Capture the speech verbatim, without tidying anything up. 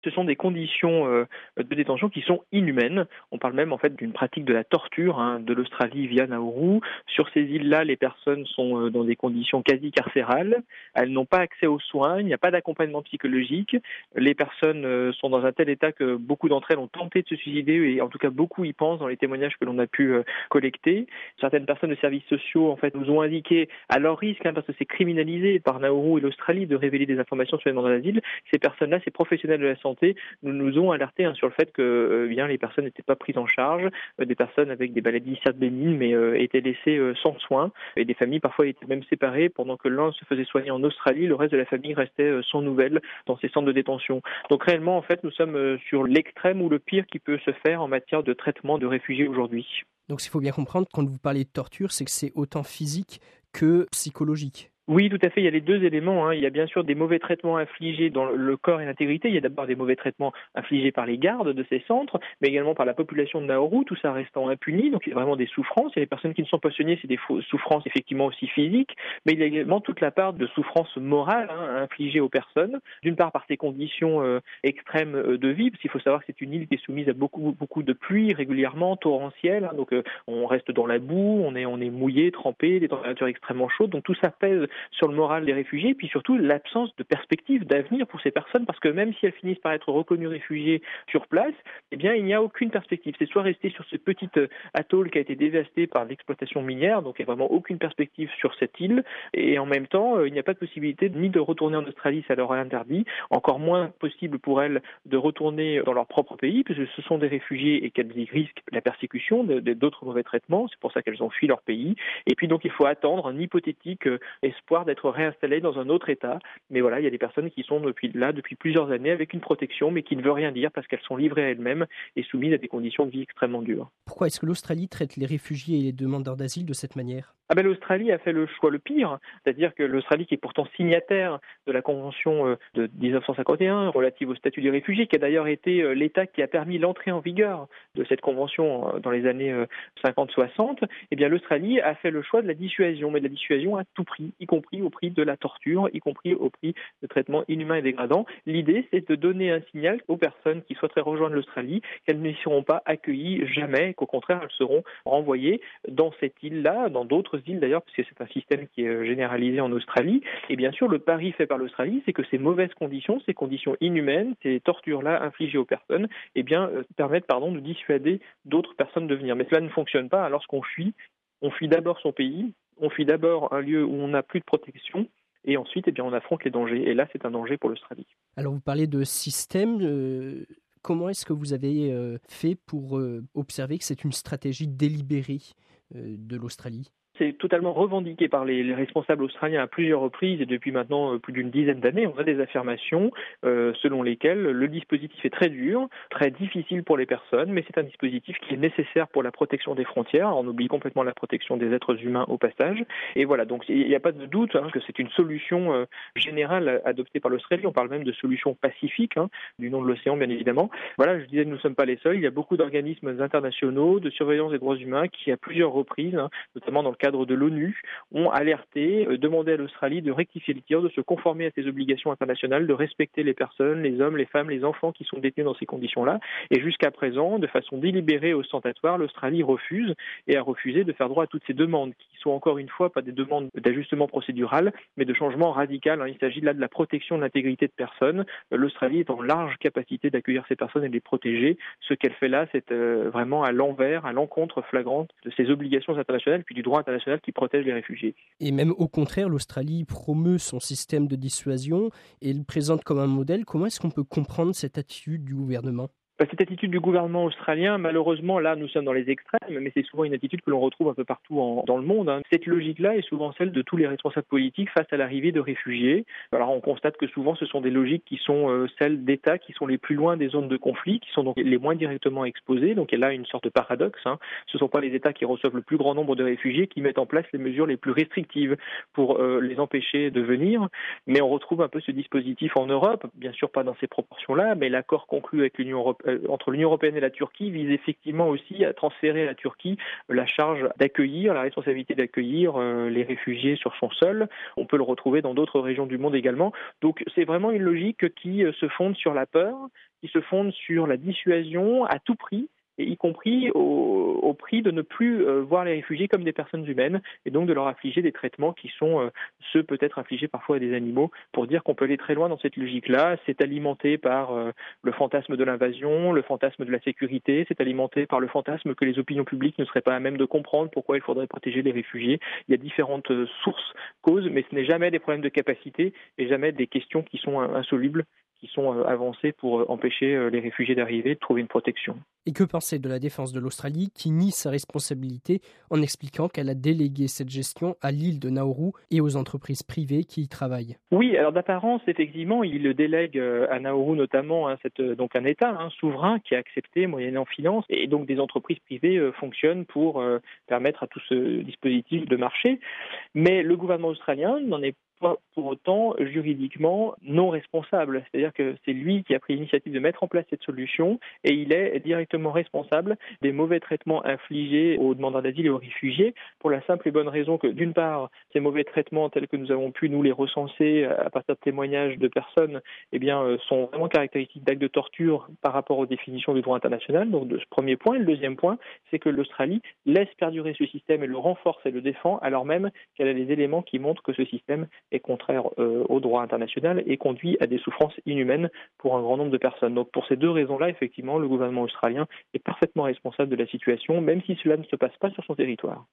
ce sont des conditions euh, de détention qui sont inhumaines. On parle même en fait d'une pratique de la torture hein, de l'Australie via Nauru. Sur ces îles-là, les personnes sont euh, dans des conditions quasi carcérales. Elles n'ont pas accès aux soins, il n'y a pas d'accompagnement psychologique. Les personnes euh, sont dans un tel état que beaucoup d'entre elles ont tenté de se suicider et en tout cas beaucoup y pensent dans les témoignages que l'on a pu euh, collecter. Certaines personnes de services sociaux en fait nous ont indiqué à leur risque, hein, parce que c'est criminalisé par Nauru et l'Australie de révéler des informations sur les demandeurs d'asile. Ces personnes-là, ces professionnels de la santé, nous, nous ont alertés hein, sur le fait que euh, bien les personnes n'étaient pas prises en charge, euh, des personnes avec des maladies certes bénignes mais euh, étaient laissées euh, sans soins et des familles parfois étaient même séparées pendant que l'un se faisait soigner en Australie, le reste de la famille restait euh, sans nouvelles dans ces centres de détention. Donc réellement, en fait, nous sommes euh, sur l'extrême ou le pire qui peut se faire en matière de traitement de réfugiés aujourd'hui. Donc il faut bien comprendre, quand vous parlez de torture, c'est que c'est autant physique que psychologique. Oui, tout à fait. Il y a les deux éléments. Hein. Il y a bien sûr des mauvais traitements infligés dans le corps et l'intégrité. Il y a d'abord des mauvais traitements infligés par les gardes de ces centres, mais également par la population de Nauru, tout ça restant impuni. Donc il y a vraiment des souffrances. Il y a les personnes qui ne sont pas soignées, c'est des souffrances effectivement aussi physiques, mais il y a également toute la part de souffrance morale hein, infligée aux personnes. D'une part par ces conditions euh, extrêmes euh, de vie, parce qu'il faut savoir que c'est une île qui est soumise à beaucoup beaucoup de pluie régulièrement, torrentielle. Hein, donc euh, on reste dans la boue, on est on est mouillé, trempé, des températures extrêmement chaudes. Donc tout ça pèse sur le moral des réfugiés, et puis surtout l'absence de perspective d'avenir pour ces personnes, parce que même si elles finissent par être reconnues réfugiées sur place, eh bien il n'y a aucune perspective. C'est soit rester sur ce petit atoll qui a été dévasté par l'exploitation minière, donc il n'y a vraiment aucune perspective sur cette île, et en même temps il n'y a pas de possibilité ni de retourner en Australie, ça leur est interdit, encore moins possible pour elles de retourner dans leur propre pays, puisque ce sont des réfugiés et qu'elles y risquent la persécution, de, de, d'autres mauvais traitements, c'est pour ça qu'elles ont fui leur pays, et puis donc il faut attendre un hypothétique espoir d'être réinstallés dans un autre État. Mais voilà, il y a des personnes qui sont depuis là depuis plusieurs années avec une protection, mais qui ne veut rien dire parce qu'elles sont livrées à elles-mêmes et soumises à des conditions de vie extrêmement dures. Pourquoi est-ce que l'Australie traite les réfugiés et les demandeurs d'asile de cette manière ? Ah ben l'Australie a fait le choix le pire, c'est-à-dire que l'Australie, qui est pourtant signataire de la Convention de dix-neuf cent cinquante et un relative au statut des réfugiés, qui a d'ailleurs été l'État qui a permis l'entrée en vigueur de cette convention dans les années cinquante soixante, eh bien l'Australie a fait le choix de la dissuasion, mais de la dissuasion à tout prix, y compris au prix de la torture, y compris au prix de traitements inhumains et dégradants. L'idée, c'est de donner un signal aux personnes qui souhaiteraient rejoindre l'Australie qu'elles n'y seront pas accueillies jamais, qu'au contraire, elles seront renvoyées dans cette île-là, dans d'autres îles d'ailleurs, parce que c'est un système qui est généralisé en Australie. Et bien sûr, le pari fait par l'Australie, c'est que ces mauvaises conditions, ces conditions inhumaines, ces tortures-là infligées aux personnes, eh bien, euh, permettent pardon, de dissuader d'autres personnes de venir. Mais cela ne fonctionne pas. Lorsqu'on fuit, on fuit d'abord son pays, on fuit d'abord un lieu où on n'a plus de protection, et ensuite, eh bien, on affronte les dangers. Et là, c'est un danger pour l'Australie. Alors, vous parlez de système. Euh, comment est-ce que vous avez euh, fait pour euh, observer que c'est une stratégie délibérée euh, de l'Australie ? C'est totalement revendiqué par les, les responsables australiens à plusieurs reprises et depuis maintenant euh, plus d'une dizaine d'années. On a des affirmations euh, selon lesquelles le dispositif est très dur, très difficile pour les personnes, mais c'est un dispositif qui est nécessaire pour la protection des frontières. On oublie complètement la protection des êtres humains au passage. Et voilà, donc il n'y a pas de doute hein, que c'est une solution euh, générale adoptée par l'Australie. On parle même de solution pacifique, hein, du nom de l'océan bien évidemment. Voilà, je disais que nous ne sommes pas les seuls. Il y a beaucoup d'organismes internationaux de surveillance des droits humains qui, à plusieurs reprises, hein, notamment dans le cadre de l'ONU, ont alerté, euh, demandé à l'Australie de rectifier le tir, de se conformer à ses obligations internationales, de respecter les personnes, les hommes, les femmes, les enfants qui sont détenus dans ces conditions-là. Et jusqu'à présent, de façon délibérée et ostentatoire, l'Australie refuse et a refusé de faire droit à toutes ces demandes, qui sont encore une fois pas des demandes d'ajustement procédural, mais de changement radical. Il s'agit là de la protection de l'intégrité de personnes. L'Australie est en large capacité d'accueillir ces personnes et de les protéger. Ce qu'elle fait là, c'est euh, vraiment à l'envers, à l'encontre flagrante de ses obligations internationales, puis du droit international qui protège les réfugiés. Et même au contraire, l'Australie promeut son système de dissuasion et le présente comme un modèle. Comment est-ce qu'on peut comprendre cette attitude du gouvernement ? Cette attitude du gouvernement australien, malheureusement, là, nous sommes dans les extrêmes, mais c'est souvent une attitude que l'on retrouve un peu partout en, dans le monde. Hein. Cette logique-là est souvent celle de tous les responsables politiques face à l'arrivée de réfugiés. Alors, on constate que souvent, ce sont des logiques qui sont euh, celles d'États qui sont les plus loin des zones de conflit, qui sont donc les moins directement exposés. Donc, il y a là une sorte de paradoxe. Hein. Ce ne sont pas les États qui reçoivent le plus grand nombre de réfugiés qui mettent en place les mesures les plus restrictives pour euh, les empêcher de venir. Mais on retrouve un peu ce dispositif en Europe, bien sûr pas dans ces proportions-là, mais l'accord conclu avec l'Union européenne euh, entre l'Union européenne et la Turquie vise effectivement aussi à transférer à la Turquie la charge d'accueillir, la responsabilité d'accueillir euh, les réfugiés sur son sol. On peut le retrouver dans d'autres régions du monde également. Donc c'est vraiment une logique qui euh, se fonde sur la peur, qui se fonde sur la dissuasion à tout prix, et y compris au, au prix de ne plus euh, voir les réfugiés comme des personnes humaines, et donc de leur infliger des traitements qui sont euh, ceux peut-être infligés parfois à des animaux, pour dire qu'on peut aller très loin dans cette logique-là. C'est alimenté par euh, le fantasme de l'invasion, le fantasme de la sécurité, c'est alimenté par le fantasme que les opinions publiques ne seraient pas à même de comprendre pourquoi il faudrait protéger les réfugiés. Il y a différentes euh, sources, causes, mais ce n'est jamais des problèmes de capacité et jamais des questions qui sont insolubles, qui sont avancées pour empêcher les réfugiés d'arriver, de trouver une protection. Et que penser de la défense de l'Australie qui nie sa responsabilité en expliquant qu'elle a délégué cette gestion à l'île de Nauru et aux entreprises privées qui y travaillent? Oui, alors d'apparence, effectivement, il le délègue à Nauru notamment, hein, cette, donc un État hein, souverain qui a accepté, moyennant finance, et donc des entreprises privées euh, fonctionnent pour euh, permettre à tout ce dispositif de marcher. Mais le gouvernement australien n'en est pas pour autant juridiquement non responsable. C'est-à-dire que c'est lui qui a pris l'initiative de mettre en place cette solution et il est directement responsable des mauvais traitements infligés aux demandeurs d'asile et aux réfugiés pour la simple et bonne raison que, d'une part, ces mauvais traitements tels que nous avons pu nous les recenser à partir de témoignages de personnes eh bien, sont vraiment caractéristiques d'actes de torture par rapport aux définitions du droit international. Donc, de ce premier point. Et le deuxième point, c'est que l'Australie laisse perdurer ce système et le renforce et le défend alors même qu'elle a les éléments qui montrent que ce système est contraire euh, au droit international et conduit à des souffrances inhumaines pour un grand nombre de personnes. Donc pour ces deux raisons-là, effectivement, le gouvernement australien est parfaitement responsable de la situation, même si cela ne se passe pas sur son territoire.